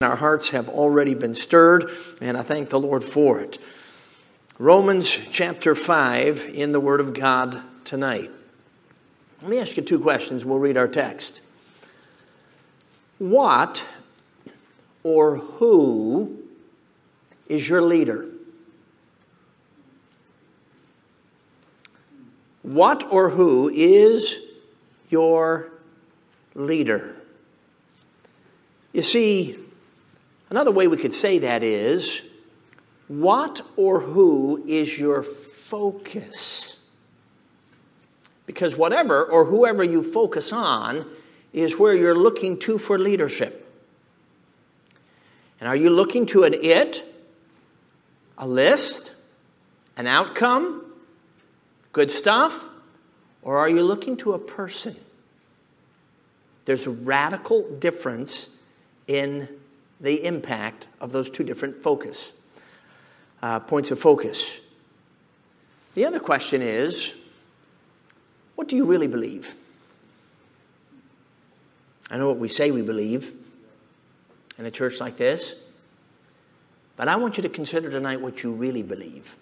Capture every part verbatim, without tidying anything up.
Our hearts have already been stirred, and I thank the Lord for it. Romans chapter five in the Word of God tonight. Let me ask you two questions. We'll read our text. What or who is your leader? What or who is your leader? You see, another way we could say that is, what or who is your focus? Because whatever or whoever you focus on is where you're looking to for leadership. And are you looking to an it, a list, an outcome, good stuff, or are you looking to a person? There's a radical difference in the impact of those two different focus, uh, points of focus. The other question is, what do you really believe? I know what we say we believe in a church like this, but I want you to consider tonight what you really believe.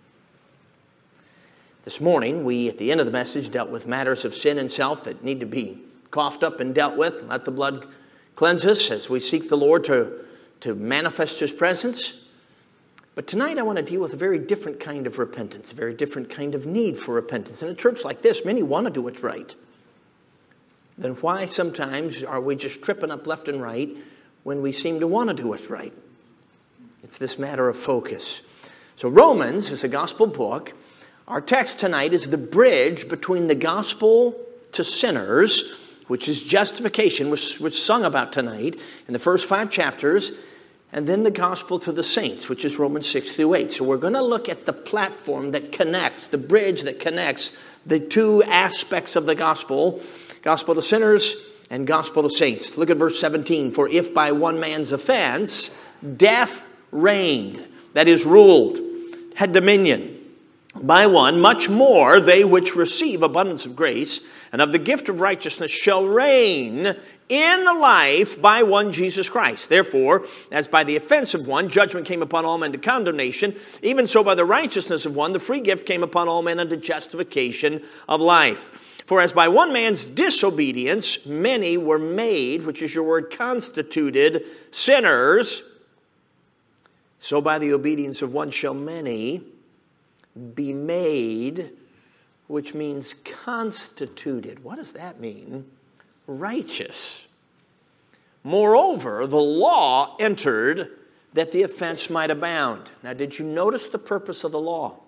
This morning, we, at the end of the message, dealt with matters of sin and self that need to be coughed up and dealt with. Let the blood cleanse us as we seek the Lord to to manifest His presence. But tonight I want to deal with a very different kind of repentance, a very different kind of need for repentance. In a church like this, many want to do what's right. Then why sometimes are we just tripping up left and right when we seem to want to do what's right? It's this matter of focus. So Romans is a gospel book. Our text tonight is the bridge between the gospel to sinners, which is justification, which was sung about tonight in the first five chapters, and then the gospel to the saints, which is Romans six through eight. So we're going to look at the platform that connects, the bridge that connects the two aspects of the gospel, gospel to sinners and gospel to saints. Look at verse seventeen. For if by one man's offense death reigned, that is, ruled, had dominion, by one, much more they which receive abundance of grace and of the gift of righteousness shall reign in life by one Jesus Christ. Therefore, as by the offense of one, judgment came upon all men to condemnation, even so by the righteousness of one, the free gift came upon all men unto justification of life. For as by one man's disobedience, many were made, which is your word, constituted sinners, so by the obedience of one shall many be made, which means constituted. What does that mean? Righteous. Moreover, the law entered that the offense might abound. Now, did you notice the purpose of the law?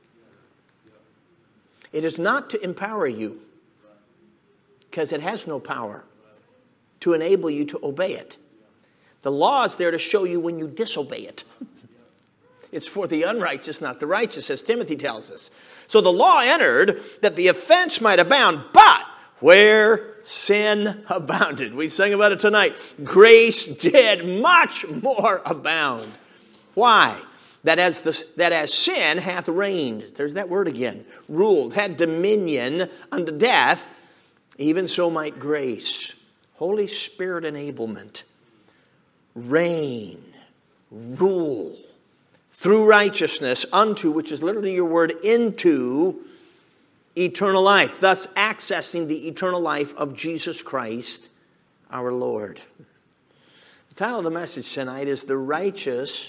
It is not to empower you, because it has no power to enable you to obey it. The law is there to show you when you disobey it. It's for the unrighteous, not the righteous, as Timothy tells us. So the law entered that the offense might abound, but where sin abounded, we sang about it tonight, grace did much more abound. Why? That as, the, that as sin hath reigned, there's that word again, ruled, had dominion unto death, even so might grace, Holy Spirit enablement, reign, rule, through righteousness unto, which is literally your word, into eternal life. Thus accessing the eternal life of Jesus Christ, our Lord. The title of the message tonight is The Righteous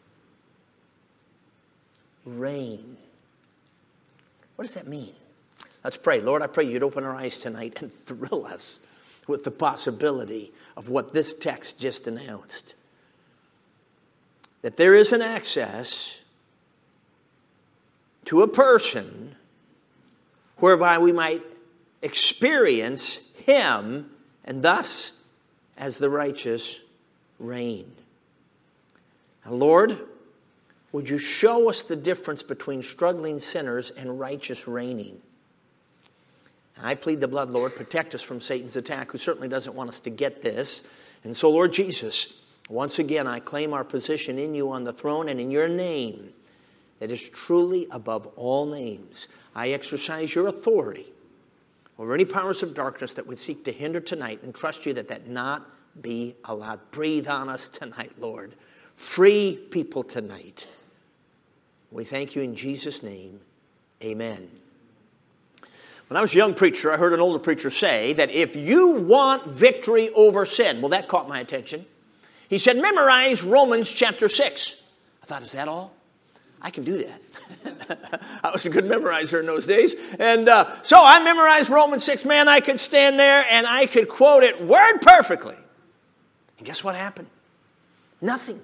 Reign. What does that mean? Let's pray. Lord, I pray you'd open our eyes tonight and thrill us with the possibility of what this text just announced. That there is an access to a person whereby we might experience Him and thus as the righteous reign. Now, Lord, would you show us the difference between struggling sinners and righteous reigning? I plead the blood, Lord, protect us from Satan's attack, who certainly doesn't want us to get this. And so, Lord Jesus, once again, I claim our position in you on the throne and in your name that is truly above all names. I exercise your authority over any powers of darkness that would seek to hinder tonight, and trust you that that not be allowed. Breathe on us tonight, Lord. Free people tonight. We thank you in Jesus' name. Amen. When I was a young preacher, I heard an older preacher say that if you want victory over sin, well, that caught my attention. He said, memorize Romans chapter six. I thought, is that all? I can do that. I was a good memorizer in those days. And uh, so I memorized Romans six. Man, I could stand there and I could quote it word perfectly. And guess what happened? Nothing.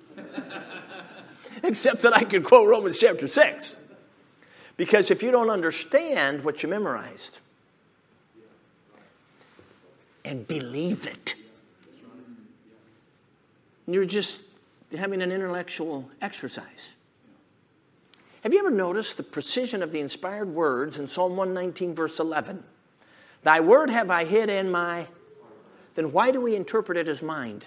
Except that I could quote Romans chapter six. Because if you don't understand what you memorized and believe it, you're just having an intellectual exercise. Have you ever noticed the precision of the inspired words in Psalm one nineteen, verse eleven? Thy word have I hid in my... Then why do we interpret it as mind?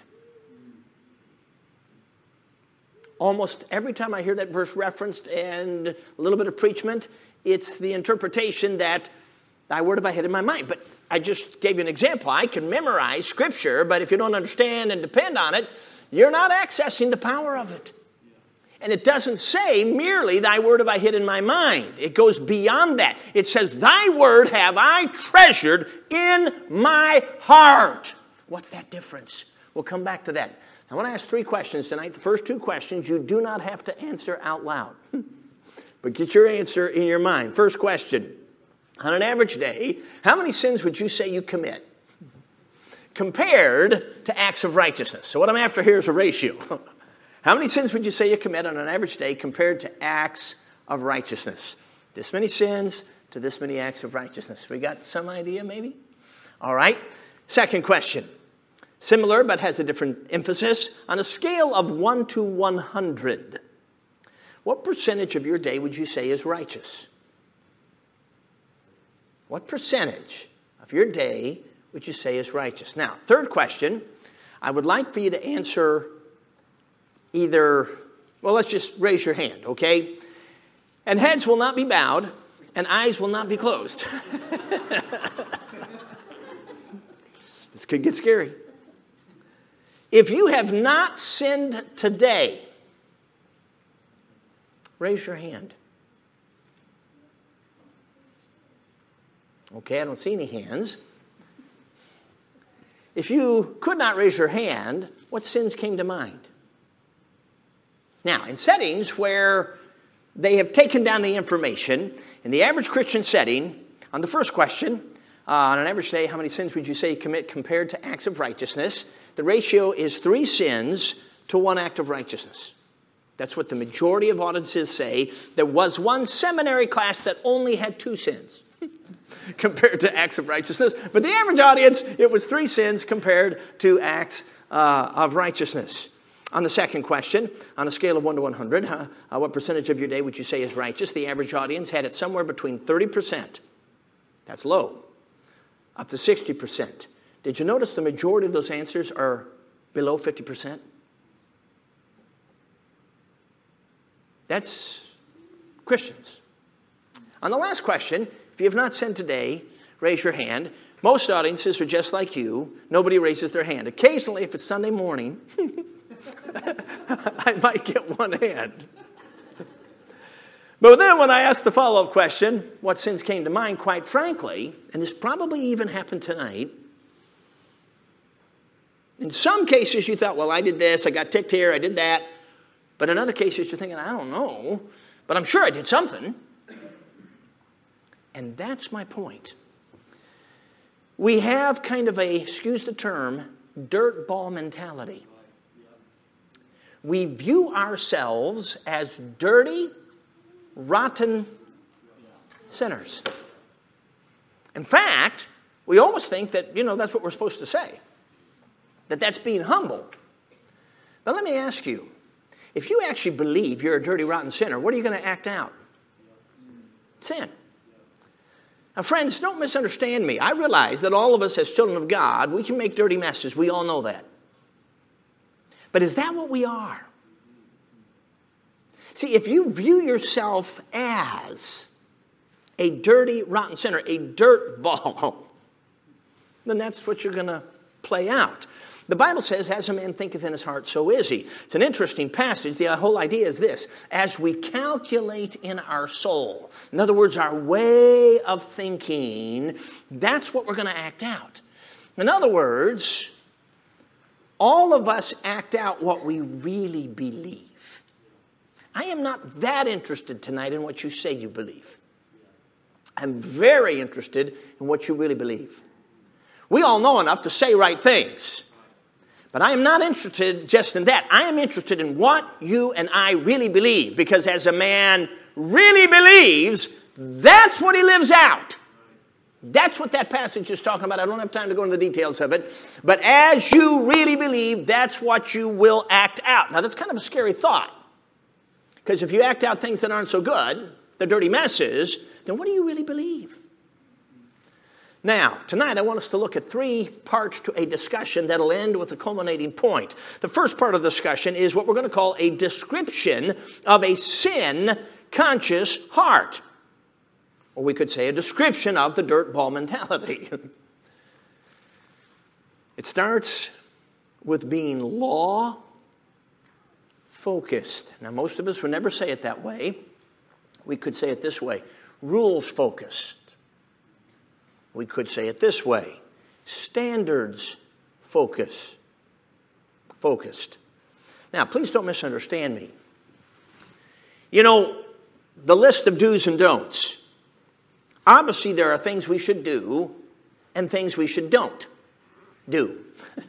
Almost every time I hear that verse referenced and a little bit of preachment, it's the interpretation that thy word have I hid in my mind. But I just gave you an example. I can memorize Scripture, but if you don't understand and depend on it, you're not accessing the power of it. And it doesn't say merely, thy word have I hid in my mind. It goes beyond that. It says, thy word have I treasured in my heart. What's that difference? We'll come back to that. I want to ask three questions tonight. The first two questions you do not have to answer out loud. But get your answer in your mind. First question. On an average day, how many sins would you say you commit compared to acts of righteousness? So what I'm after here is a ratio. How many sins would you say you commit on an average day compared to acts of righteousness? This many sins to this many acts of righteousness. We got some idea maybe? All right. Second question. Similar, but has a different emphasis. On a scale of one to one hundred, what percentage of your day would you say is righteous? What percentage of your day would you say is righteous? Now, third question, I would like for you to answer either, well, let's just raise your hand, okay? And heads will not be bowed, and eyes will not be closed. This could get scary. If you have not sinned today, raise your hand. Okay, I don't see any hands. If you could not raise your hand, what sins came to mind? Now, in settings where they have taken down the information, in the average Christian setting, on the first question, uh, on an average day, how many sins would you say you commit compared to acts of righteousness? The ratio is three sins to one act of righteousness. That's what the majority of audiences say. There was one seminary class that only had two sins compared to acts of righteousness. But the average audience, it was three sins compared to acts uh, of righteousness. On the second question, on a scale of one to one hundred, uh, uh, what percentage of your day would you say is righteous? The average audience had it somewhere between thirty percent. That's low. Up to sixty percent. Did you notice the majority of those answers are below fifty percent? That's Christians. On the last question, if you have not sinned today, raise your hand. Most audiences are just like you. Nobody raises their hand. Occasionally, if it's Sunday morning, I might get one hand. But then when I asked the follow-up question, what sins came to mind, quite frankly, and this probably even happened tonight, in some cases you thought, well, I did this, I got ticked here, I did that. But in other cases you're thinking, I don't know, but I'm sure I did something. And that's my point. We have kind of a, excuse the term, dirt ball mentality. We view ourselves as dirty, rotten sinners. In fact, we almost think that, you know, that's what we're supposed to say. That that's being humble. But let me ask you, if you actually believe you're a dirty, rotten sinner, what are you going to act out? Sin. Now, friends, don't misunderstand me. I realize that all of us as children of God, we can make dirty messes. We all know that. But is that what we are? See, if you view yourself as a dirty, rotten sinner, a dirt ball, then that's what you're going to play out. The Bible says, as a man thinketh in his heart, so is he. It's an interesting passage. The whole idea is this: as we calculate in our soul, in other words, our way of thinking, that's what we're going to act out. In other words, all of us act out what we really believe. I am not that interested tonight in what you say you believe. I'm very interested in what you really believe. We all know enough to say right things. But I am not interested just in that. I am interested in what you and I really believe. Because as a man really believes, that's what he lives out. That's what that passage is talking about. I don't have time to go into the details of it. But as you really believe, that's what you will act out. Now, that's kind of a scary thought. Because if you act out things that aren't so good, the dirty messes, then what do you really believe? Now, tonight I want us to look at three parts to a discussion that'll end with a culminating point. The first part of the discussion is what we're going to call a description of a sin-conscious heart. Or we could say a description of the dirtball mentality. It starts with being law-focused. Now, most of us would never say it that way. We could say it this way: rules-focused. We could say it this way: standards focus, focused. Now, please don't misunderstand me. You know, the list of do's and don'ts. Obviously, there are things we should do and things we should don't do.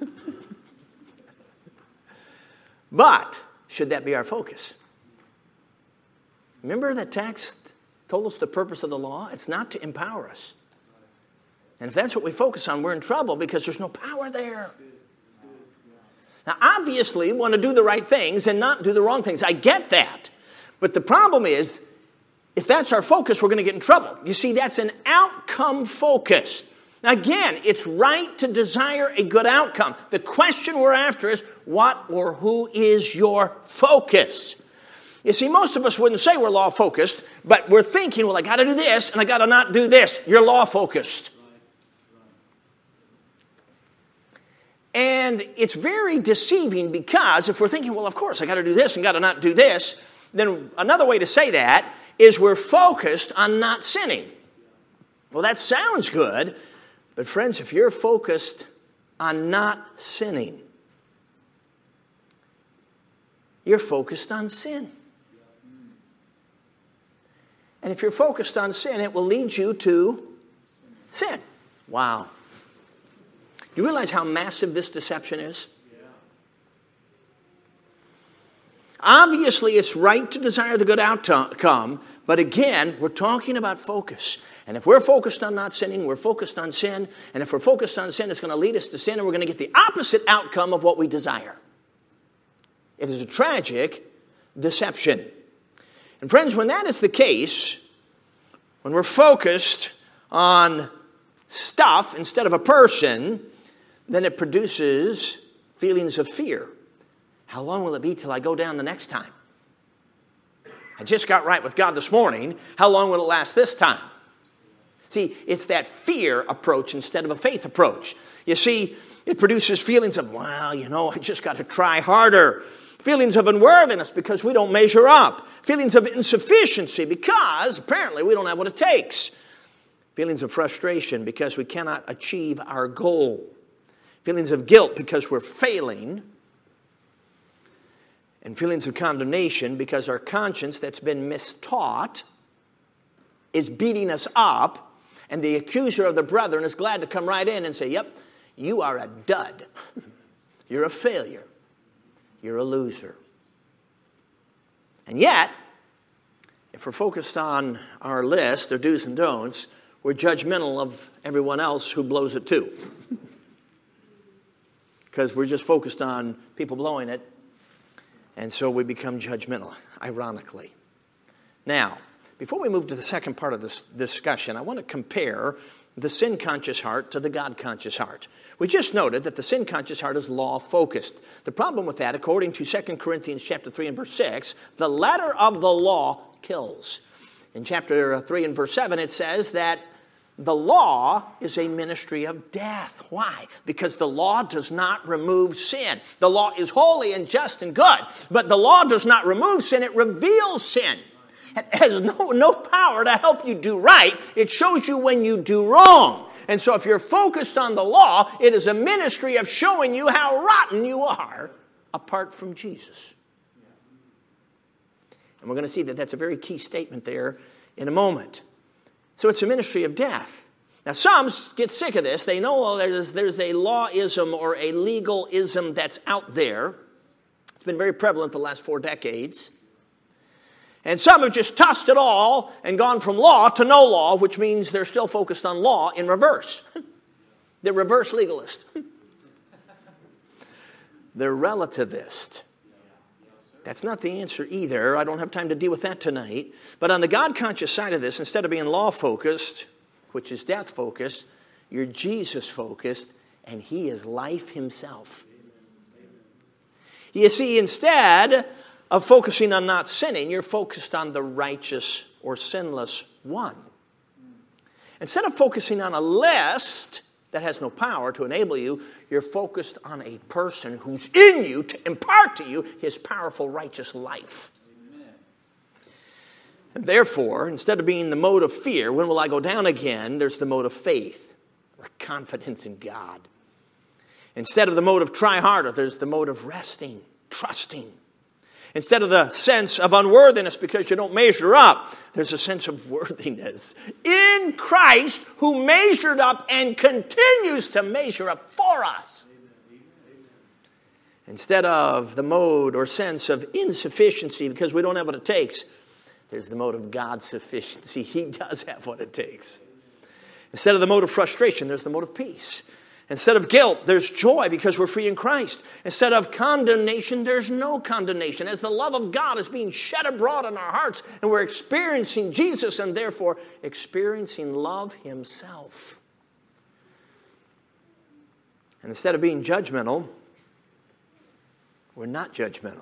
But should that be our focus? Remember that text told us the purpose of the law? It's not to empower us. And if that's what we focus on, we're in trouble because there's no power there. Now, obviously, we want to do the right things and not do the wrong things. I get that. But the problem is, if that's our focus, we're going to get in trouble. You see, that's an outcome focus. Now, again, it's right to desire a good outcome. The question we're after is, what or who is your focus? You see, most of us wouldn't say we're law-focused, but we're thinking, well, I got to do this and I got to not do this. You're law-focused. And it's very deceiving because if we're thinking, well, of course, I got to do this and got to not do this, then another way to say that is we're focused on not sinning. Well, that sounds good, but friends, if you're focused on not sinning, you're focused on sin. And if you're focused on sin, it will lead you to sin. Wow. Do you realize how massive this deception is? Yeah. Obviously, it's right to desire the good outcome, but again, we're talking about focus. And if we're focused on not sinning, we're focused on sin. And if we're focused on sin, it's going to lead us to sin, and we're going to get the opposite outcome of what we desire. It is a tragic deception. And friends, when that is the case, when we're focused on stuff instead of a person, then it produces feelings of fear. How long will it be till I go down the next time? I just got right with God this morning. How long will it last this time? See, it's that fear approach instead of a faith approach. You see, it produces feelings of, well, you know, I just got to try harder. Feelings of unworthiness because we don't measure up. Feelings of insufficiency because apparently we don't have what it takes. Feelings of frustration because we cannot achieve our goal. Feelings of guilt because we're failing. And feelings of condemnation because our conscience that's been mistaught is beating us up. And the accuser of the brethren is glad to come right in and say, yep, you are a dud. You're a failure. You're a loser. And yet, if we're focused on our list of do's and don'ts, we're judgmental of everyone else who blows it too. Because we're just focused on people blowing it, and so we become judgmental, ironically. Now, before we move to the second part of this discussion, I want to compare the sin-conscious heart to the God-conscious heart. We just noted that the sin-conscious heart is law-focused. The problem with that, according to Second Corinthians chapter three and verse six, the letter of the law kills. In chapter three and verse seven, it says that The law is a ministry of death. Why? Because the law does not remove sin. The law is holy and just and good, but the law does not remove sin. It reveals sin. It has no, no power to help you do right. It shows you when you do wrong. And so if you're focused on the law, it is a ministry of showing you how rotten you are apart from Jesus. And we're going to see that that's a very key statement there in a moment. So it's a ministry of death. Now some get sick of this. They know, well, there's, there's a lawism or a legalism that's out there. It's been very prevalent the last four decades. And some have just tossed it all and gone from law to no law, which means they're still focused on law in reverse. They're reverse legalist. They're relativist. That's not the answer either. I don't have time to deal with that tonight. But on the God-conscious side of this, instead of being law-focused, which is death-focused, you're Jesus-focused, and He is life Himself. You see, instead of focusing on not sinning, you're focused on the righteous or sinless one. Instead of focusing on a list that has no power to enable you, you're focused on a person who's in you to impart to you His powerful righteous life. Amen. And therefore, instead of being the mode of fear, when will I go down again, there's the mode of faith or confidence in God. Instead of the mode of try harder, there's the mode of resting, trusting. Instead of the sense of unworthiness because you don't measure up, there's a sense of worthiness in Christ who measured up and continues to measure up for us. Instead of the mode or sense of insufficiency because we don't have what it takes, there's the mode of God's sufficiency. He does have what it takes. Instead of the mode of frustration, there's the mode of peace. Instead of guilt, there's joy because we're free in Christ. Instead of condemnation, there's no condemnation. As the love of God is being shed abroad in our hearts, and we're experiencing Jesus and therefore experiencing love Himself. And instead of being judgmental, we're not judgmental.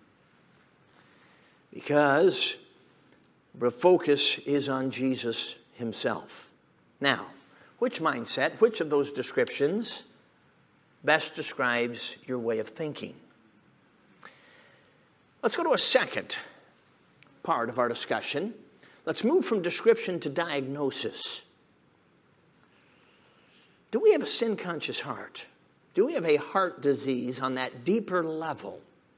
Because the focus is on Jesus Himself. Now, which mindset, which of those descriptions best describes your way of thinking? Let's go to a second part of our discussion. Let's move from description to diagnosis. Do we have a sin-conscious heart? Do we have a heart disease on that deeper level?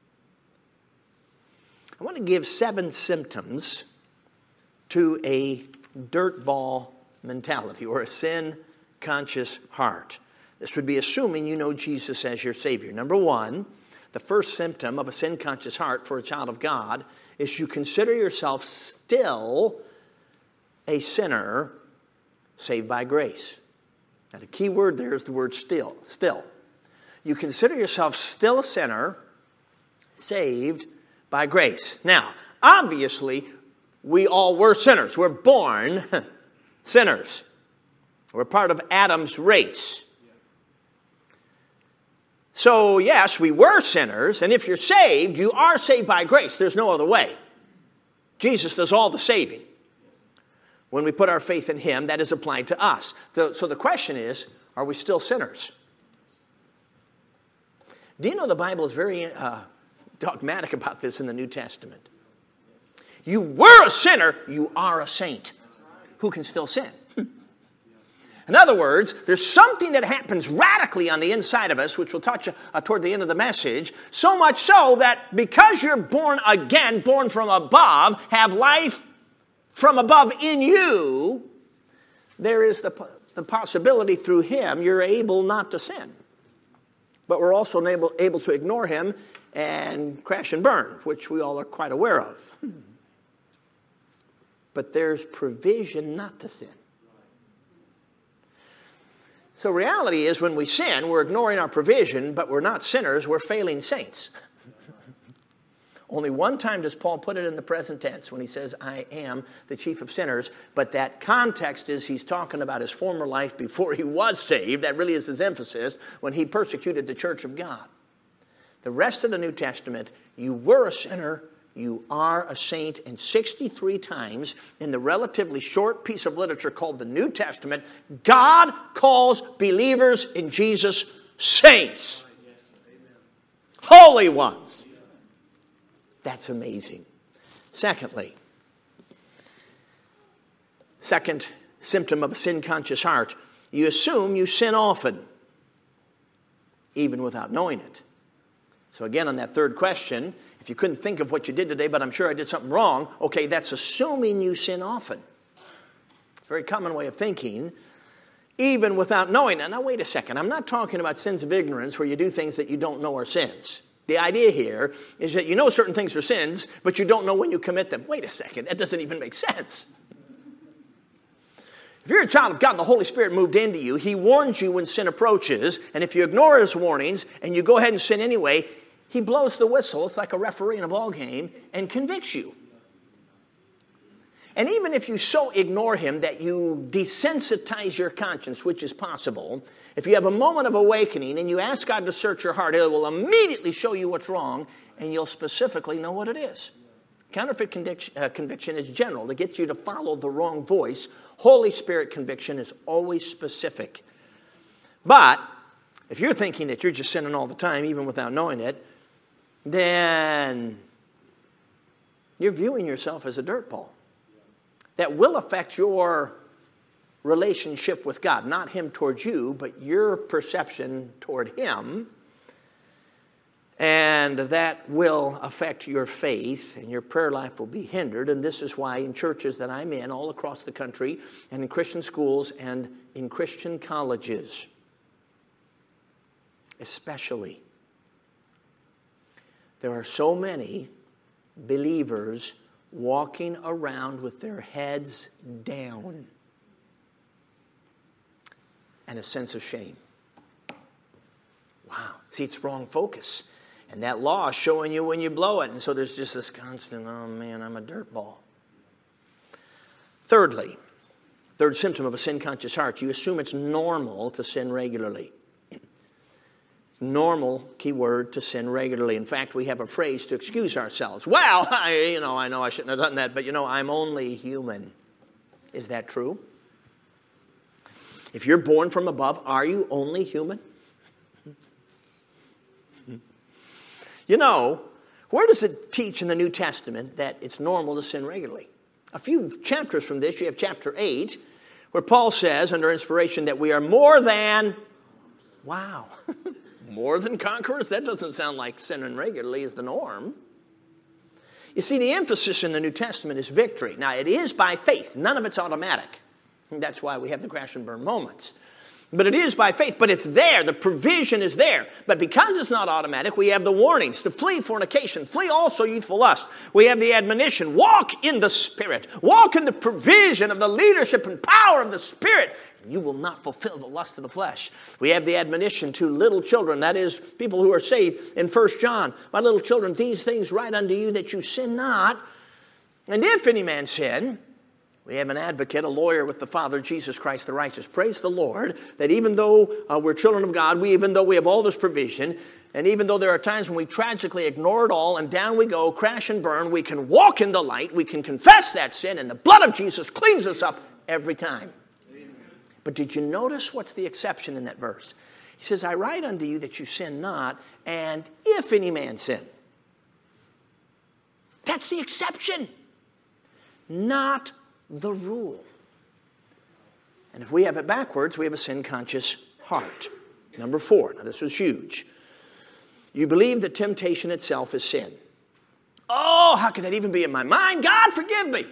I want to give seven symptoms to a dirtball mentality or a sin-conscious heart. This would be assuming you know Jesus as your Savior. Number one, the first symptom of a sin-conscious heart for a child of God is you consider yourself still a sinner saved by grace. Now the key word there is the word still. Still. You consider yourself still a sinner saved by grace. Now, obviously, we all were sinners. We're born sinners. We're part of Adam's race. So, yes, we were sinners, and if you're saved, you are saved by grace. There's no other way. Jesus does all the saving. When we put our faith in Him, that is applied to us. So the question is, are we still sinners? Do you know the Bible is very uh, dogmatic about this in the New Testament? You were a sinner, you are a saint who can still sin. In other words, there's something that happens radically on the inside of us, which we'll touch uh, toward the end of the message, so much so that because you're born again, born from above, have life from above in you, there is the, the possibility through Him you're able not to sin. But we're also able, able to ignore Him and crash and burn, which we all are quite aware of. But there's provision not to sin. So reality is when we sin, we're ignoring our provision, but we're not sinners, we're failing saints. Only one time does Paul put it in the present tense when he says, I am the chief of sinners. But that context is he's talking about his former life before he was saved. That really is his emphasis when he persecuted the church of God. The rest of the New Testament, you were a sinner, you are a saint. And sixty-three times in the relatively short piece of literature called the New Testament, God calls believers in Jesus saints. Holy ones. That's amazing. Secondly, second symptom of a sin-conscious heart, you assume you sin often, even without knowing it. So again, on that third question, if you couldn't think of what you did today, but I'm sure I did something wrong, okay, that's assuming you sin often. It's a very common way of thinking, even without knowing it. Now, wait a second. I'm not talking about sins of ignorance where you do things that you don't know are sins. The idea here is that you know certain things are sins, but you don't know when you commit them. Wait a second. That doesn't even make sense. If you're a child of God and the Holy Spirit moved into you, He warns you when sin approaches. And if you ignore His warnings and you go ahead and sin anyway, He blows the whistle. It's like a referee in a ball game and convicts you. And even if you so ignore Him that you desensitize your conscience, which is possible, if you have a moment of awakening and you ask God to search your heart, He will immediately show you what's wrong and you'll specifically know what it is. Counterfeit conviction, uh, conviction is general to get you to follow the wrong voice. Holy Spirit conviction is always specific. But if you're thinking that you're just sinning all the time, even without knowing it, then you're viewing yourself as a dirtball. That will affect your relationship with God. Not Him towards you, but your perception toward Him. And that will affect your faith, and your prayer life will be hindered. And this is why in churches that I'm in all across the country, and in Christian schools, and in Christian colleges, especially, there are so many believers walking around with their heads down and a sense of shame. Wow. See, it's wrong focus. And that law is showing you when you blow it. And so there's just this constant, oh man, I'm a dirtball. Thirdly, third symptom of a sin-conscious heart, you assume it's normal to sin regularly. It's normal, key word, to sin regularly. In fact, we have a phrase to excuse ourselves. Well, I, you know, I know I shouldn't have done that, but you know, I'm only human. Is that true? If you're born from above, are you only human? You know, where does it teach in the New Testament that it's normal to sin regularly? A few chapters from this, you have chapter eight, where Paul says, under inspiration, that we are more than, wow, more than conquerors? That doesn't sound like sinning regularly is the norm. You see, the emphasis in the New Testament is victory. Now, it is by faith. None of it's automatic. That's why we have the crash and burn moments. But it is by faith, but it's there. The provision is there. But because it's not automatic, we have the warnings to flee fornication, flee also youthful lust. We have the admonition, walk in the Spirit. Walk in the provision of the leadership and power of the Spirit. And you will not fulfill the lust of the flesh. We have the admonition to little children, that is, people who are saved in First John. My little children, these things write unto you that you sin not. And if any man sin, we have an advocate, a lawyer with the Father, Jesus Christ the righteous. Praise the Lord that even though uh, we're children of God, we, even though we have all this provision, and even though there are times when we tragically ignore it all and down we go, crash and burn, we can walk in the light, we can confess that sin, and the blood of Jesus cleans us up every time. Amen. But did you notice what's the exception in that verse? He says, I write unto you that you sin not, and if any man sin. That's the exception. Not the rule. And if we have it backwards, we have a sin-conscious heart. Number four. Now this was huge. You believe that temptation itself is sin. Oh, how could that even be in my mind? God, forgive me.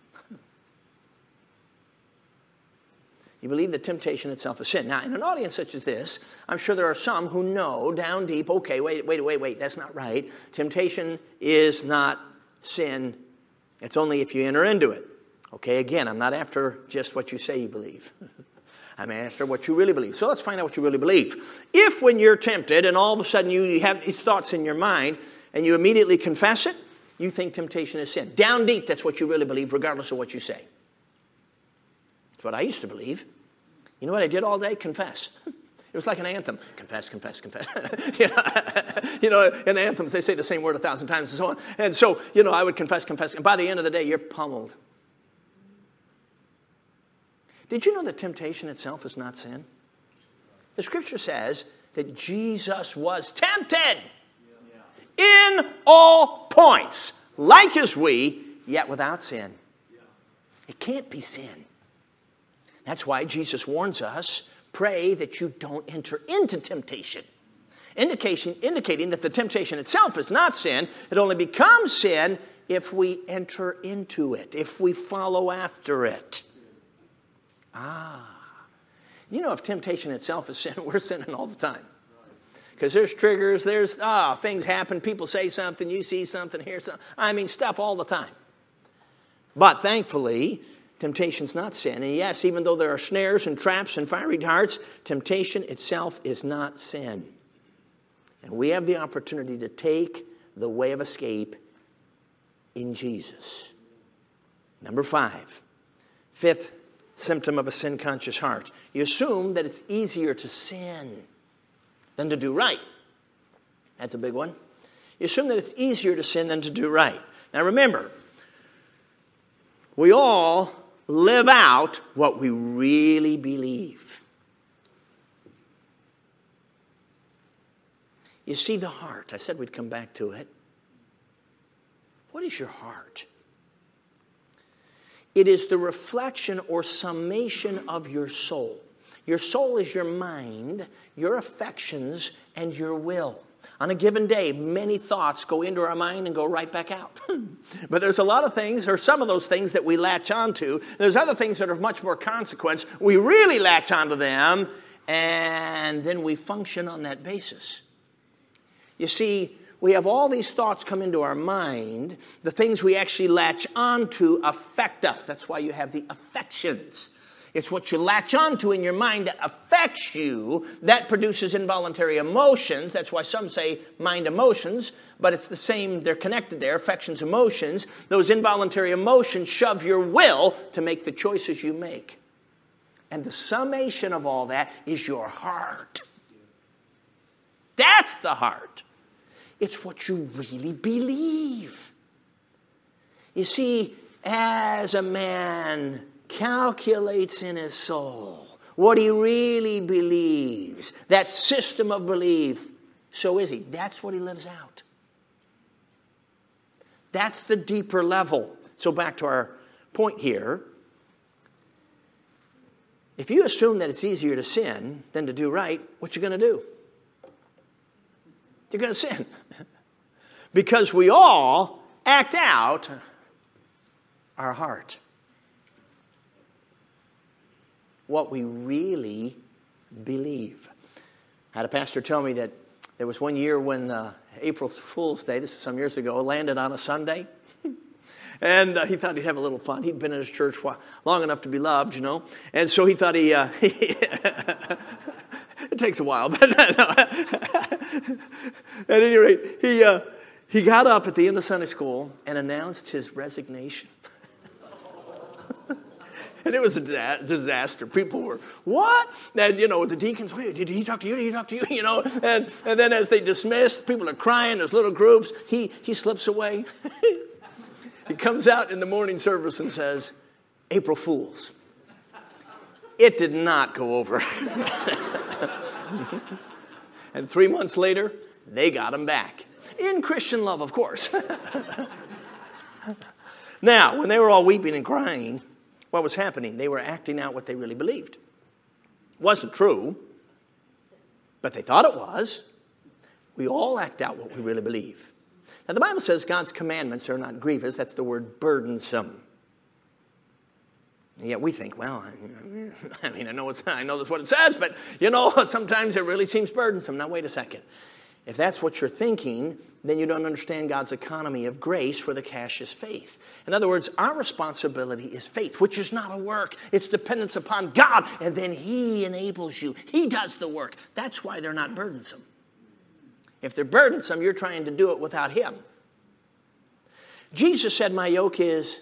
You believe that temptation itself is sin. Now, in an audience such as this, I'm sure there are some who know down deep, okay, wait, wait, wait, wait, that's not right. Temptation is not sin. It's only if you enter into it. Okay, again, I'm not after just what you say you believe. I'm after what you really believe. So let's find out what you really believe. If when you're tempted and all of a sudden you have these thoughts in your mind and you immediately confess it, you think temptation is sin. Down deep, that's what you really believe, regardless of what you say. That's what I used to believe. You know what I did all day? Confess. It was like an anthem. Confess, confess, confess. you, know, you know, in anthems, they say the same word a thousand times and so on. And so, you know, I would confess, confess. And by the end of the day, you're pummeled. Did you know that temptation itself is not sin? The scripture says that Jesus was tempted in all points, like as we, yet without sin. It can't be sin. That's why Jesus warns us, pray that you don't enter into temptation. Indication, indicating that the temptation itself is not sin. It only becomes sin if we enter into it, if we follow after it. Ah. You know, if temptation itself is sin, we're sinning all the time. Because there's triggers, there's, ah, oh, things happen, people say something, you see something, hear something. I mean, stuff all the time. But thankfully, temptation's not sin. And yes, even though there are snares and traps and fiery darts, temptation itself is not sin. And we have the opportunity to take the way of escape in Jesus. Number five, fifth symptom of a sin-conscious heart. You assume that it's easier to sin than to do right. That's a big one. You assume that it's easier to sin than to do right. Now remember, we all live out what we really believe. You see, the heart, I said we'd come back to it. What is your heart? It is the reflection or summation of your soul. Your soul is your mind, your affections, and your will. On a given day, many thoughts go into our mind and go right back out. But there's a lot of things, or some of those things that we latch onto. There's other things that are of much more consequence. We really latch onto them, and then we function on that basis. You see, we have all these thoughts come into our mind. The things we actually latch onto affect us. That's why you have the affections. It's what you latch onto in your mind that affects you, that produces involuntary emotions. That's why some say mind emotions, but it's the same, they're connected there, affections, emotions. Those involuntary emotions shove your will to make the choices you make. And the summation of all that is your heart. That's the heart. It's what you really believe. You see, as a man calculates in his soul what he really believes, that system of belief, so is he. That's what he lives out. That's the deeper level. So back to our point here. If you assume that it's easier to sin than to do right, what you going to do? You're going to sin. Because we all act out our heart. What we really believe. I had a pastor tell me that there was one year when uh, April Fool's Day, this is some years ago, landed on a Sunday. And uh, he thought he'd have a little fun. He'd been in his church long enough to be loved, you know. And so he thought he... Uh, it takes a while, but no. At any rate, he, uh, he got up at the end of Sunday school and announced his resignation. And it was a disaster. People were, what? And, you know, the deacons, wait, did he talk to you? Did he talk to you? You know, and, and then as they dismissed, people are crying. There's little groups. He, he slips away. He comes out in the morning service and says, April Fools. It did not go over. And three months later, they got him back. In Christian love, of course. Now, when they were all weeping and crying, what was happening? They were acting out what they really believed. It wasn't true, but they thought it was. We all act out what we really believe. Now, the Bible says God's commandments are not grievous. That's the word burdensome. And yet we think, well, I mean, I know it's, I know that's what it says, but, you know, sometimes it really seems burdensome. Now, wait a second. If that's what you're thinking, then you don't understand God's economy of grace where the cash is faith. In other words, our responsibility is faith, which is not a work. It's dependence upon God, and then He enables you. He does the work. That's why they're not burdensome. If they're burdensome, you're trying to do it without Him. Jesus said, my yoke is,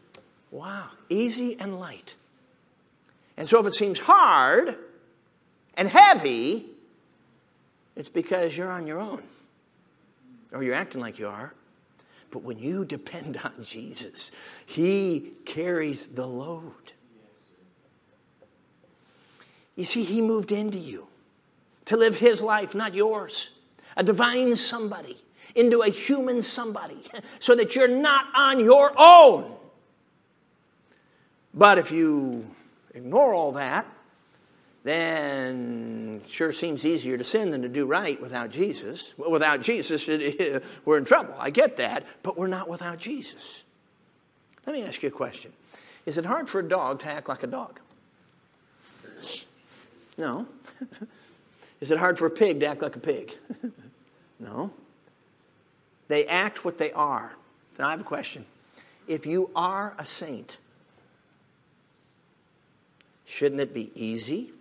wow, easy and light. And so if it seems hard, and heavy, it's because you're on your own. Or you're acting like you are. But when you depend on Jesus, He carries the load. You see, He moved into you to live His life, not yours. A divine somebody into a human somebody so that you're not on your own. But if you ignore all that, then it sure seems easier to sin than to do right without Jesus. Well, without Jesus, it, we're in trouble. I get that, but we're not without Jesus. Let me ask you a question. Is it hard for a dog to act like a dog? No. Is it hard for a pig to act like a pig? No. They act what they are. Now I have a question. If you are a saint, shouldn't it be easy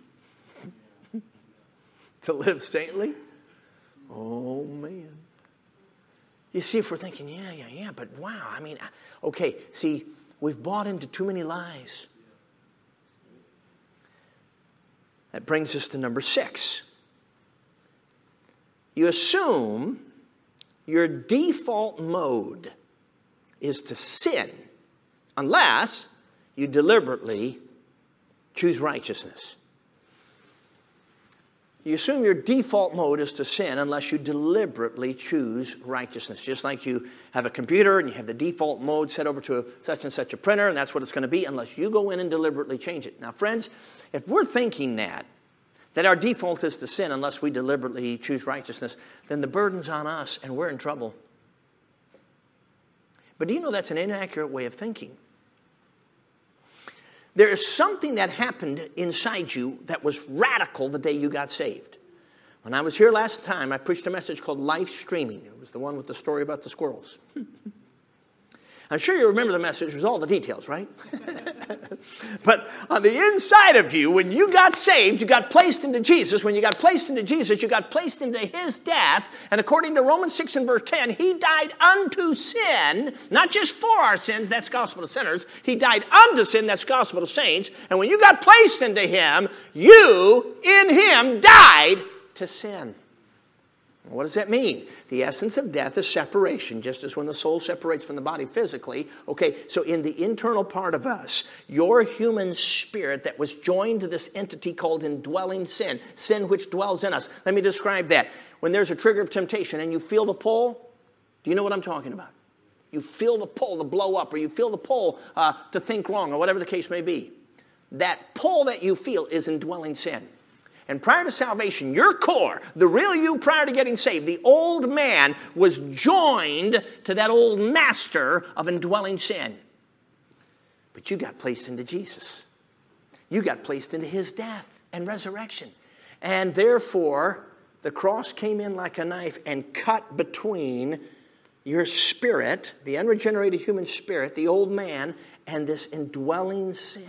to live saintly? Oh, man. You see, if we're thinking, yeah, yeah, yeah, but wow, I mean, okay, see, we've bought into too many lies. That brings us to number six. You assume your default mode is to sin unless you deliberately choose righteousness. You assume your default mode is to sin unless you deliberately choose righteousness. Just like you have a computer and you have the default mode set over to a such and such a printer, and that's what it's going to be unless you go in and deliberately change it. Now, friends, if we're thinking that, that our default is to sin unless we deliberately choose righteousness, then the burden's on us and we're in trouble. But do you know that's an inaccurate way of thinking? There is something that happened inside you that was radical the day you got saved. When I was here last time, I preached a message called Life Streaming. It was the one with the story about the squirrels. I'm sure you remember the message. It was all the details, right? But on the inside of you, when you got saved, you got placed into Jesus. When you got placed into Jesus, you got placed into His death. And according to Romans six and verse ten, He died unto sin, not just for our sins, that's gospel to sinners. He died unto sin, that's gospel to saints. And when you got placed into Him, you, in Him, died to sin. What does that mean? The essence of death is separation, just as when the soul separates from the body physically. Okay, so in the internal part of us, your human spirit that was joined to this entity called indwelling sin, sin which dwells in us. Let me describe that. When there's a trigger of temptation and you feel the pull, do you know what I'm talking about? You feel the pull to blow up, or you feel the pull uh, to think wrong, or whatever the case may be. That pull that you feel is indwelling sin. And prior to salvation, your core, the real you prior to getting saved, the old man was joined to that old master of indwelling sin. But you got placed into Jesus. You got placed into His death and resurrection. And therefore, the cross came in like a knife and cut between your spirit, the unregenerated human spirit, the old man, and this indwelling sin.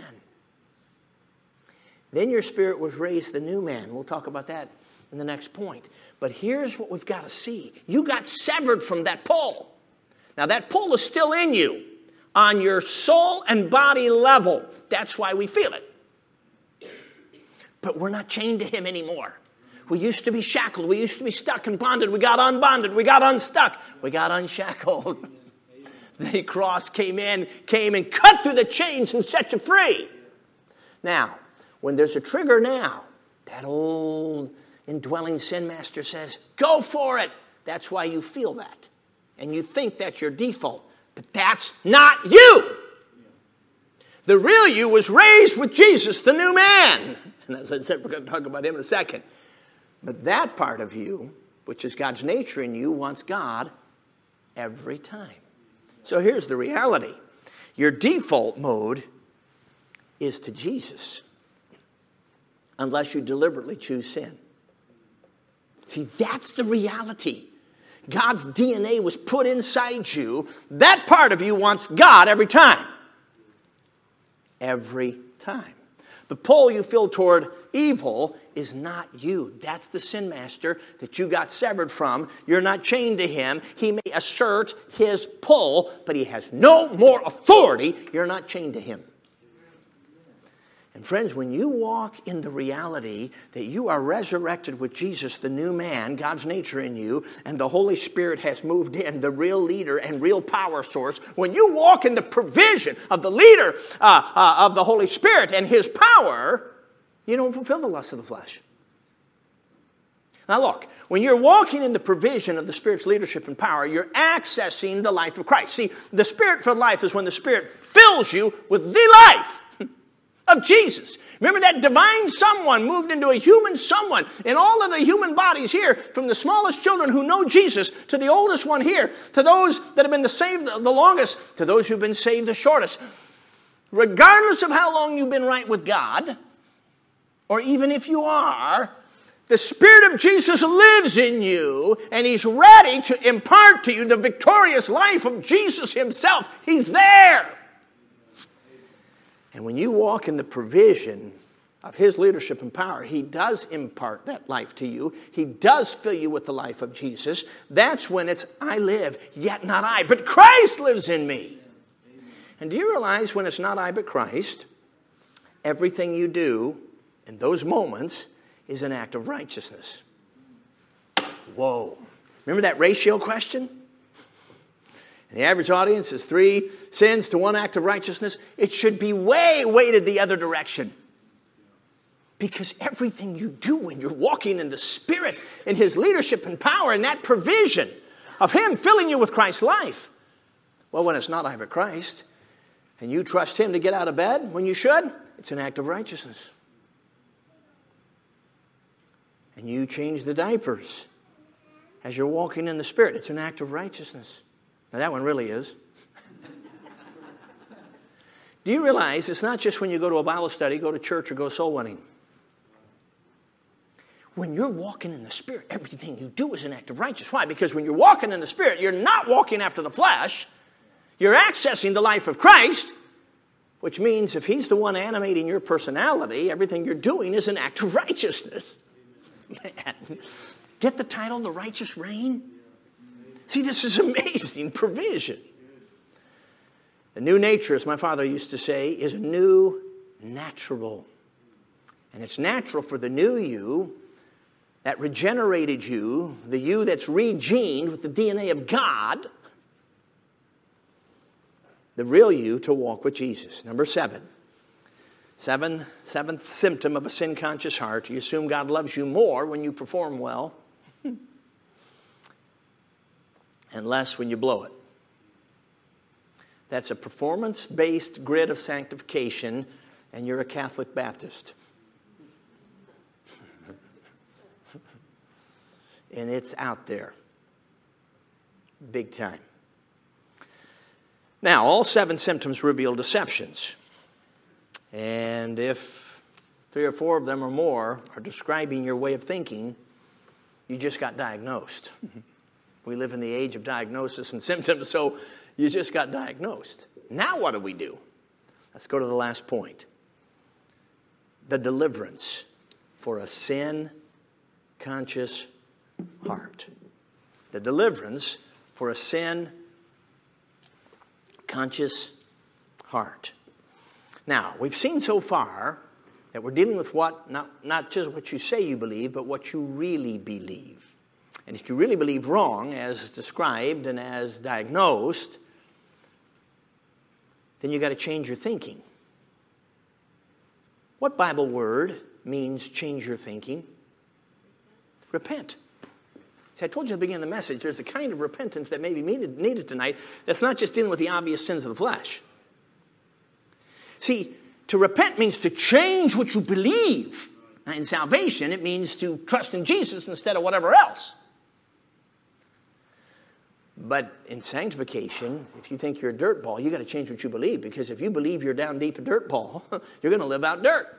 Then your spirit was raised the new man. We'll talk about that in the next point. But here's what we've got to see. You got severed from that pull. Now that pull is still in you on your soul and body level. That's why we feel it. But we're not chained to Him anymore. We used to be shackled. We used to be stuck and bonded. We got unbonded. We got unstuck. We got unshackled. The cross came in, came and cut through the chains and set you free. Now, when there's a trigger now, that old indwelling sin master says, go for it. That's why you feel that. And you think that's your default. But that's not you. The real you was raised with Jesus, the new man. And as I said, we're going to talk about Him in a second. But that part of you, which is God's nature in you, wants God every time. So here's the reality. Your default mode is to Jesus, unless you deliberately choose sin. See, that's the reality. God's D N A was put inside you. That part of you wants God every time. Every time. The pull you feel toward evil is not you. That's the sin master that you got severed from. You're not chained to him. He may assert his pull, but he has no more authority. You're not chained to him. And friends, when you walk in the reality that you are resurrected with Jesus, the new man, God's nature in you, and the Holy Spirit has moved in, the real leader and real power source, when you walk in the provision of the leader uh, uh, of the Holy Spirit and his power, you don't fulfill the lust of the flesh. Now look, when you're walking in the provision of the Spirit's leadership and power, you're accessing the life of Christ. See, the Spirit-filled life is when the Spirit fills you with the life of Jesus. Remember that divine someone moved into a human someone. In all of the human bodies here, from the smallest children who know Jesus to the oldest one here, to those that have been saved the longest, to those who've been saved the shortest. Regardless of how long you've been right with God, or even if you are, the Spirit of Jesus lives in you, and He's ready to impart to you the victorious life of Jesus Himself. He's there. And when you walk in the provision of His leadership and power, He does impart that life to you. He does fill you with the life of Jesus. That's when it's, I live, yet not I, but Christ lives in me. And do you realize when it's not I, but Christ, everything you do in those moments is an act of righteousness? Whoa. Remember that ratio question? And the average audience is three sins to one act of righteousness. It should be way weighted the other direction. Because everything you do when you're walking in the Spirit, in His leadership and power, and that provision of Him filling you with Christ's life. Well, when it's not I but Christ, and you trust Him to get out of bed when you should, it's an act of righteousness. And you change the diapers as you're walking in the Spirit. It's an act of righteousness. Now that one really is. Do you realize it's not just when you go to a Bible study, go to church, or go soul winning? When you're walking in the Spirit, everything you do is an act of righteousness. Why? Because when you're walking in the Spirit, you're not walking after the flesh. You're accessing the life of Christ, which means if He's the one animating your personality, everything you're doing is an act of righteousness. Man, get the title, The Righteous Reign? See, this is amazing provision. The new nature, as my father used to say, is a new natural. And it's natural for the new you, that regenerated you, the you that's regened with the D N A of God, the real you, to walk with Jesus. Number seven. Seven, seventh symptom of a sin-conscious heart. You assume God loves you more when you perform well, and less when you blow it. That's a performance-based grid of sanctification, and you're a Catholic Baptist. And it's out there. Big time. Now, all seven symptoms reveal deceptions. And if three or four of them or more are describing your way of thinking, you just got diagnosed. We live in the age of diagnosis and symptoms, so you just got diagnosed. Now what do we do? Let's go to the last point. The deliverance for a sin-conscious heart. The deliverance for a sin-conscious heart. Now, we've seen so far that we're dealing with what, not, not just what you say you believe, but what you really believe. And if you really believe wrong, as described and as diagnosed, then you've got to change your thinking. What Bible word means change your thinking? Repent. See, I told you at the beginning of the message, there's a kind of repentance that may be needed, needed tonight that's not just dealing with the obvious sins of the flesh. See, to repent means to change what you believe. Now, in salvation, it means to trust in Jesus instead of whatever else. But in sanctification, if you think you're a dirt ball, you've got to change what you believe. Because if you believe you're down deep a dirt ball, you're going to live out dirt.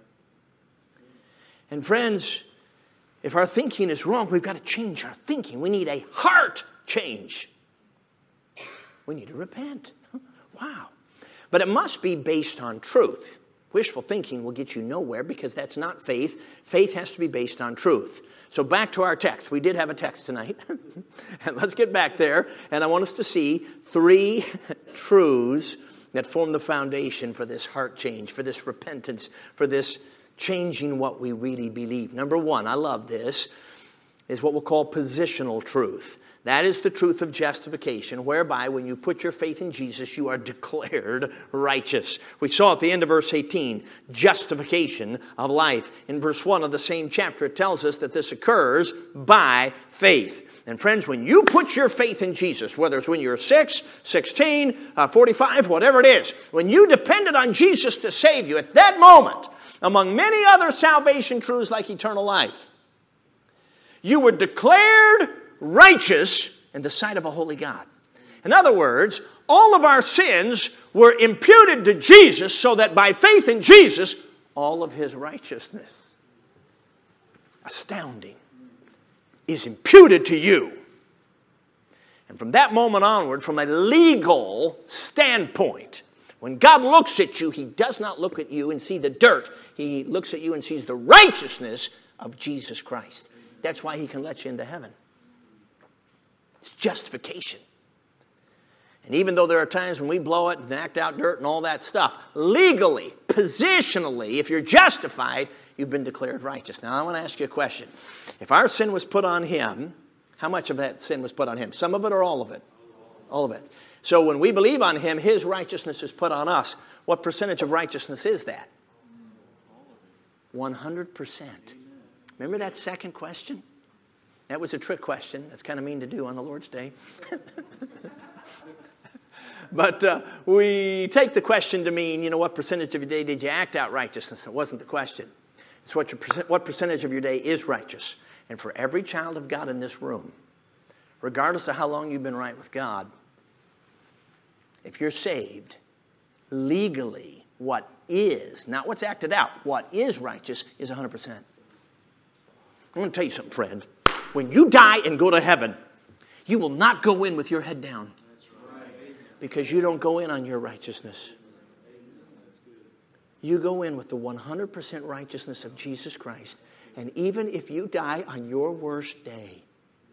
And friends, if our thinking is wrong, we've got to change our thinking. We need a heart change. We need to repent. Wow. But it must be based on truth. Wishful thinking will get you nowhere because that's not faith. Faith has to be based on truth. So back to our text. We did have a text tonight. And let's get back there. And I want us to see three truths that form the foundation for this heart change, for this repentance, for this changing what we really believe. Number one, I love this, is what we'll call positional truth. That is the truth of justification, whereby when you put your faith in Jesus, you are declared righteous. We saw at the end of verse eighteen, justification of life. In verse one of the same chapter, it tells us that this occurs by faith. And friends, when you put your faith in Jesus, whether it's when you're six, sixteen, uh, forty-five, whatever it is, when you depended on Jesus to save you, at that moment, among many other salvation truths like eternal life, you were declared righteous in the sight of a holy God. In other words, all of our sins were imputed to Jesus so that by faith in Jesus, all of his righteousness, astounding, is imputed to you. And from that moment onward, from a legal standpoint, when God looks at you, he does not look at you and see the dirt. He looks at you and sees the righteousness of Jesus Christ. That's why he can let you into heaven. It's justification. And even though there are times when we blow it and act out dirt and all that stuff, legally, positionally, if you're justified, you've been declared righteous. Now, I want to ask you a question. If our sin was put on him, how much of that sin was put on him? Some of it or all of it? All of it. So when we believe on him, his righteousness is put on us. What percentage of righteousness is that? one hundred percent. Remember that second question? That was a trick question. That's kind of mean to do on the Lord's Day. But uh, we take the question to mean, you know, what percentage of your day did you act out righteousness? It wasn't the question. It's what, your, what percentage of your day is righteous. And for every child of God in this room, regardless of how long you've been right with God, if you're saved, legally, what is, not what's acted out, what is righteous is one hundred percent. I'm going to tell you something, friend. When you die and go to heaven, you will not go in with your head down. Because you don't go in on your righteousness. You go in with the one hundred percent righteousness of Jesus Christ. And even if you die on your worst day.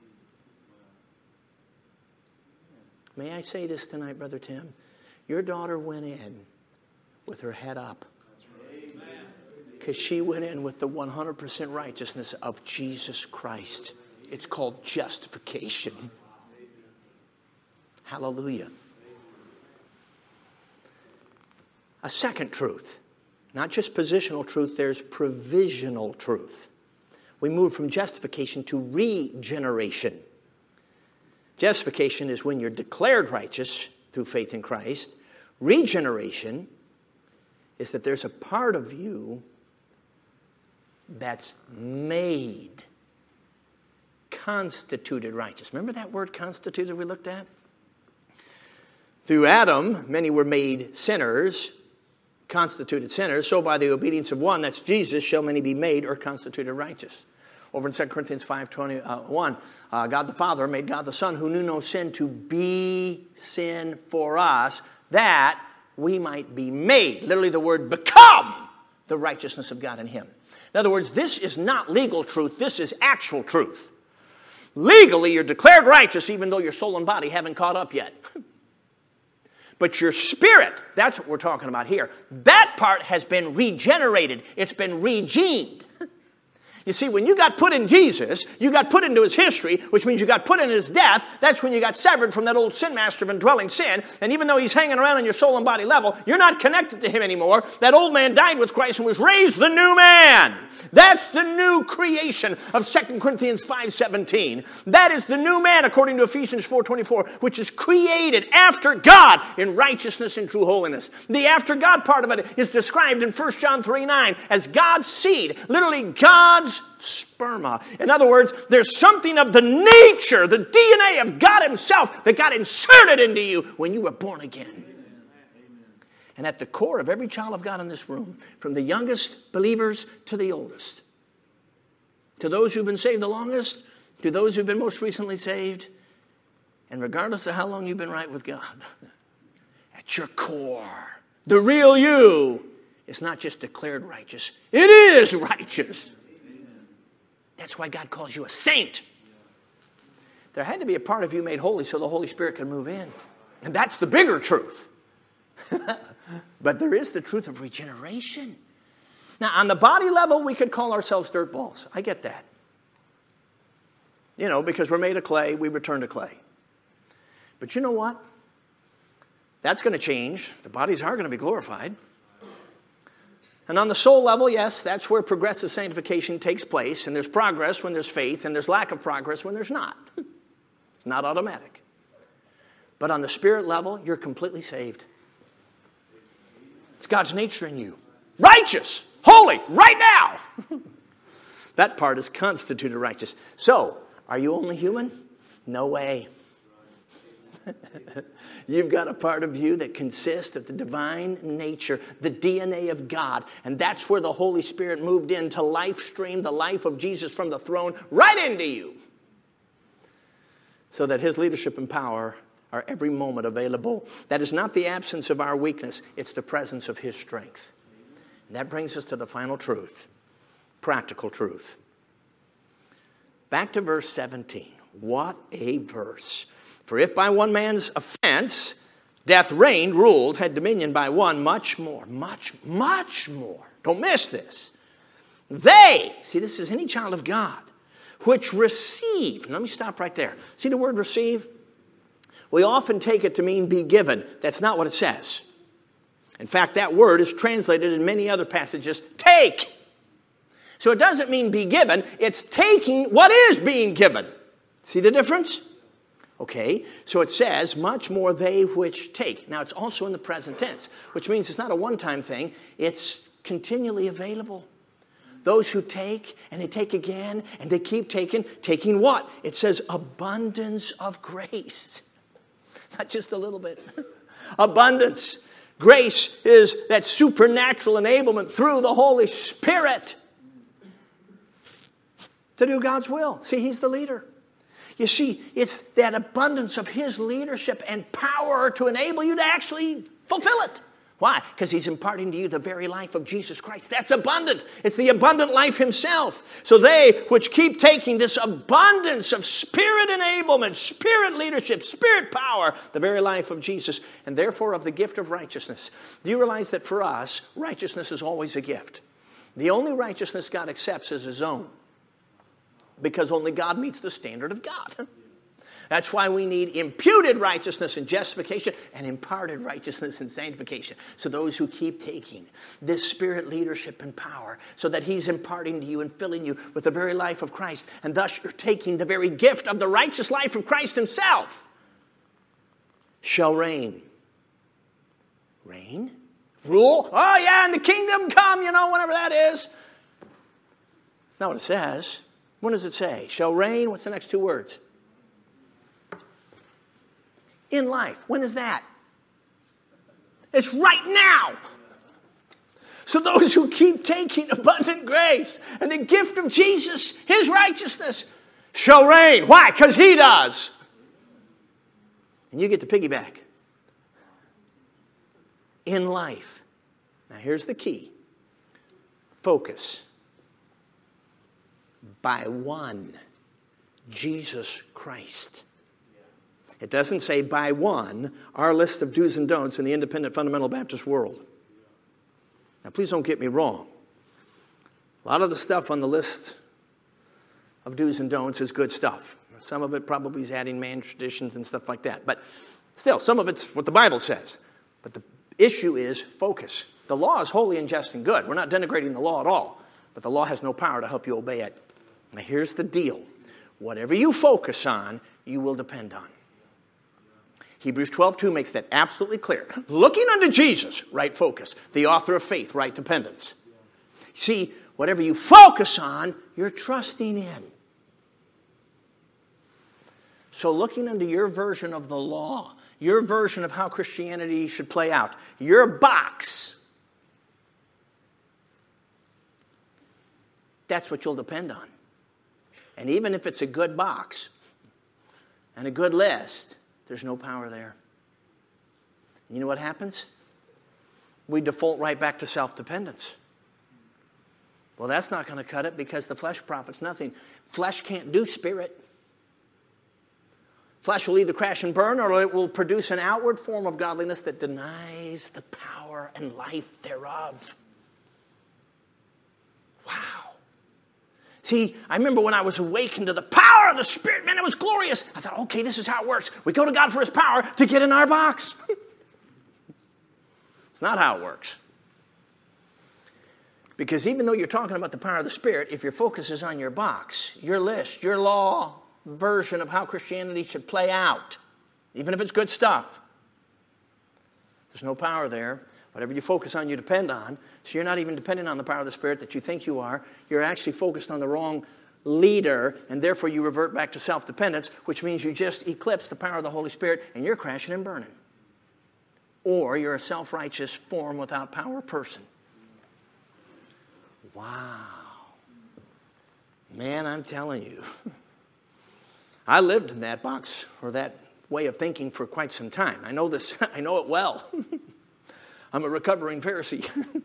May I say this tonight, Brother Tim? Your daughter went in with her head up. Because she went in with the one hundred percent righteousness of Jesus Christ. It's called justification. Hallelujah. A second truth, not just positional truth, there's provisional truth. We move from justification to regeneration. Justification is when you're declared righteous through faith in Christ. Regeneration is that there's a part of you that's made, constituted righteous. Remember that word constituted we looked at? Through Adam, many were made sinners, constituted sinners. So by the obedience of one, that's Jesus, shall many be made or constituted righteous. Over in Second Corinthians five twenty-one, uh, God the Father made God the Son, who knew no sin, to be sin for us, that we might be made. Literally the word become the righteousness of God in him. In other words, this is not legal truth. This is actual truth. Legally, you're declared righteous even though your soul and body haven't caught up yet. But your spirit, that's what we're talking about here. That part has been regenerated. It's been regened. You see, when you got put in Jesus, you got put into his history, which means you got put in his death. That's when you got severed from that old sin master of indwelling sin. And even though he's hanging around on your soul and body level, you're not connected to him anymore. That old man died with Christ and was raised the new man. That's the new creation of Second Corinthians five seventeen. That is the new man according to Ephesians four twenty-four, which is created after God in righteousness and true holiness. The after God part of it is described in First John three nine as God's seed, literally God's sperma. In other words, there's something of the nature, the D N A of God himself that got inserted into you when you were born again. And at the core of every child of God in this room, from the youngest believers to the oldest, to those who've been saved the longest, to those who've been most recently saved, and regardless of how long you've been right with God, at your core, the real you is not just declared righteous, it is righteous. That's why God calls you a saint. There had to be a part of you made holy so the Holy Spirit can move in. And that's the bigger truth. But there is the truth of regeneration. Now, on the body level, we could call ourselves dirt balls. I get that. You know, because we're made of clay, we return to clay. But you know what? That's going to change. The bodies are going to be glorified. And on the soul level, yes, that's where progressive sanctification takes place. And there's progress when there's faith, and there's lack of progress when there's not. It's not automatic. But on the spirit level, you're completely saved. It's God's nature in you. Righteous, holy, right now. That part is constituted righteous. So, are you only human? No way. You've got a part of you that consists of the divine nature, the D N A of God. And that's where the Holy Spirit moved in to life stream the life of Jesus from the throne right into you. So that his leadership and power are every moment available. That is not the absence of our weakness. It's the presence of his strength. And that brings us to the final truth. Practical truth. Back to verse seventeen. What a verse. For if by one man's offense death reigned, ruled, had dominion by one, much more, much, much more. Don't miss this. They, see, this is any child of God, which receive. Let me stop right there. See the word receive? We often take it to mean be given. That's not what it says. In fact, that word is translated in many other passages, take. So it doesn't mean be given. It's taking what is being given. See the difference? Okay, so it says, much more they which take. Now, it's also in the present tense, which means it's not a one-time thing. It's continually available. Those who take, and they take again, and they keep taking. Taking what? It says abundance of grace. Not just a little bit. Abundance. Grace is that supernatural enablement through the Holy Spirit to do God's will. See, he's the leader. You see, it's that abundance of his leadership and power to enable you to actually fulfill it. Why? Because he's imparting to you the very life of Jesus Christ. That's abundant. It's the abundant life himself. So they which keep taking this abundance of spirit enablement, spirit leadership, spirit power, the very life of Jesus, and therefore of the gift of righteousness. Do you realize that for us, righteousness is always a gift? The only righteousness God accepts is his own. Because only God meets the standard of God. That's why we need imputed righteousness and justification and imparted righteousness and sanctification. So those who keep taking this spirit leadership and power so that he's imparting to you and filling you with the very life of Christ. And thus you're taking the very gift of the righteous life of Christ himself. Shall reign. Reign? Rule? Oh yeah, and the kingdom come, you know, whenever that is. That's not what it says. When does it say? Shall reign. What's the next two words? In life. When is that? It's right now. So those who keep taking abundant grace and the gift of Jesus, his righteousness, shall reign. Why? Because he does. And you get to piggyback. In life. Now here's the key. Focus. By one, Jesus Christ. It doesn't say by one, our list of do's and don'ts in the independent fundamental Baptist world. Now, please don't get me wrong. A lot of the stuff on the list of do's and don'ts is good stuff. Some of it probably is adding man traditions and stuff like that. But still, some of it's what the Bible says. But the issue is focus. The law is holy and just and good. We're not denigrating the law at all. But the law has no power to help you obey it. Now here's the deal. Whatever you focus on, you will depend on. Hebrews twelve two makes that absolutely clear. Looking unto Jesus, right focus. The author of faith, right dependence. See, whatever you focus on, you're trusting in. So looking into your version of the law, your version of how Christianity should play out, your box, that's what you'll depend on. And even if it's a good box and a good list, there's no power there. You know what happens? We default right back to self-dependence. Well, that's not going to cut it because the flesh profits nothing. Flesh can't do spirit. Flesh will either crash and burn, or it will produce an outward form of godliness that denies the power and life thereof. Wow. See, I remember when I was awakened to the power of the Spirit, man, it was glorious. I thought, okay, this is how it works. We go to God for His power to get in our box. It's not how it works. Because even though you're talking about the power of the Spirit, if your focus is on your box, your list, your law version of how Christianity should play out, even if it's good stuff, there's no power there. Whatever you focus on, you depend on. So you're not even dependent on the power of the Spirit that you think you are. You're actually focused on the wrong leader, and therefore you revert back to self-dependence, which means you just eclipse the power of the Holy Spirit, and you're crashing and burning. Or you're a self-righteous, form without power person. Wow. Man, I'm telling you. I lived in that box, or that way of thinking, for quite some time. I know this. I know it well. I'm a recovering Pharisee.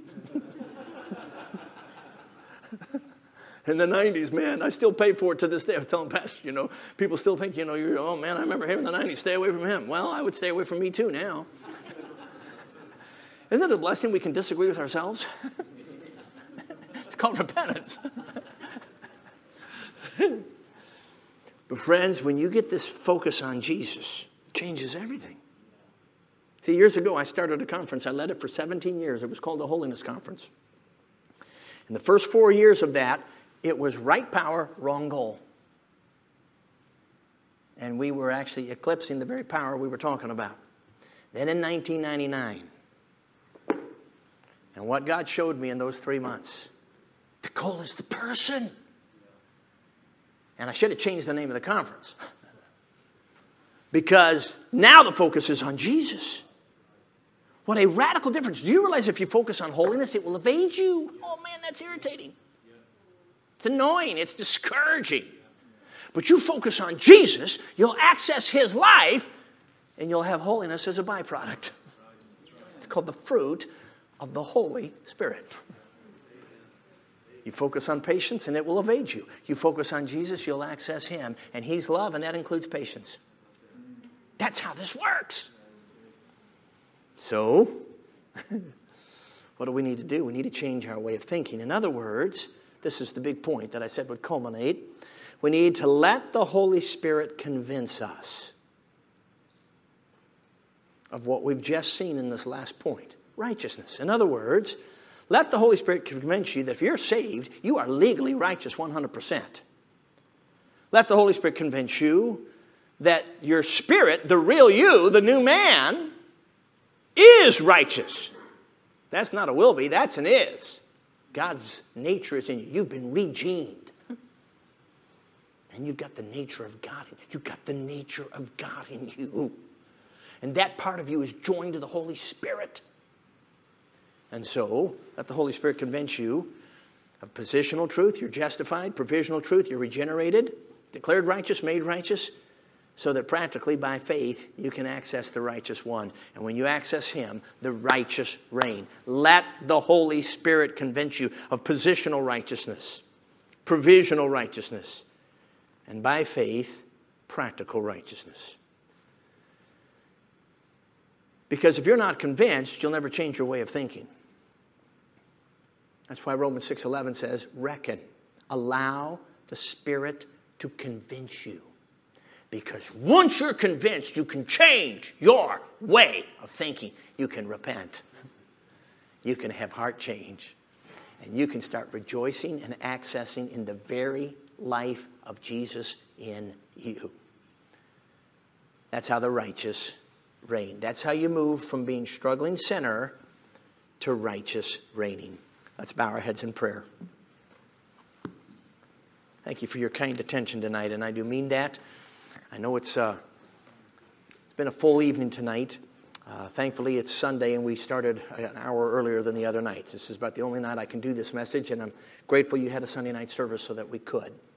In the nineties, man, I still pay for it to this day. I was telling Pastor, you know, people still think, you know, you're, oh man, I remember him in the nineties. Stay away from him. Well, I would stay away from me too now. Isn't it a blessing we can disagree with ourselves? It's called repentance. But friends, when you get this focus on Jesus, it changes everything. See, years ago, I started a conference. I led it for seventeen years. It was called the Holiness Conference. In the first four years of that, it was right power, wrong goal. And we were actually eclipsing the very power we were talking about. Then in nineteen ninety-nine, and what God showed me in those three months, the goal is the person. And I should have changed the name of the conference. Because now the focus is on Jesus. What a radical difference. Do you realize if you focus on holiness, it will evade you? Oh man, that's irritating. It's annoying. It's discouraging. But you focus on Jesus, you'll access His life, and you'll have holiness as a byproduct. It's called the fruit of the Holy Spirit. You focus on patience, and it will evade you. You focus on Jesus, you'll access Him. And He's love, and that includes patience. That's how this works. So, what do we need to do? We need to change our way of thinking. In other words, this is the big point that I said would culminate. We need to let the Holy Spirit convince us of what we've just seen in this last point. Righteousness. In other words, let the Holy Spirit convince you that if you're saved, you are legally righteous one hundred percent. Let the Holy Spirit convince you that your spirit, the real you, the new man, is righteous. That's not a will be, that's an is. God's nature is in you. You've been regened. And you've got the nature of God in you. You've got the nature of God in you. And that part of you is joined to the Holy Spirit. And so, let the Holy Spirit convince you of positional truth. You're justified. Provisional truth. You're regenerated. Declared righteous. Made righteous. So that practically by faith, you can access the righteous one. And when you access Him, the righteous reign. Let the Holy Spirit convince you of positional righteousness. Provisional righteousness. And by faith, practical righteousness. Because if you're not convinced, you'll never change your way of thinking. That's why Romans six eleven says, reckon. Allow the Spirit to convince you. Because once you're convinced, you can change your way of thinking. You can repent. You can have heart change. And you can start rejoicing and accessing in the very life of Jesus in you. That's how the righteous reign. That's how you move from being struggling sinner to righteous reigning. Let's bow our heads in prayer. Thank you for your kind attention tonight, and I do mean that. I know it's uh, it's been a full evening tonight. Uh, thankfully, it's Sunday, and we started an hour earlier than the other nights. This is about the only night I can do this message, and I'm grateful you had a Sunday night service so that we could.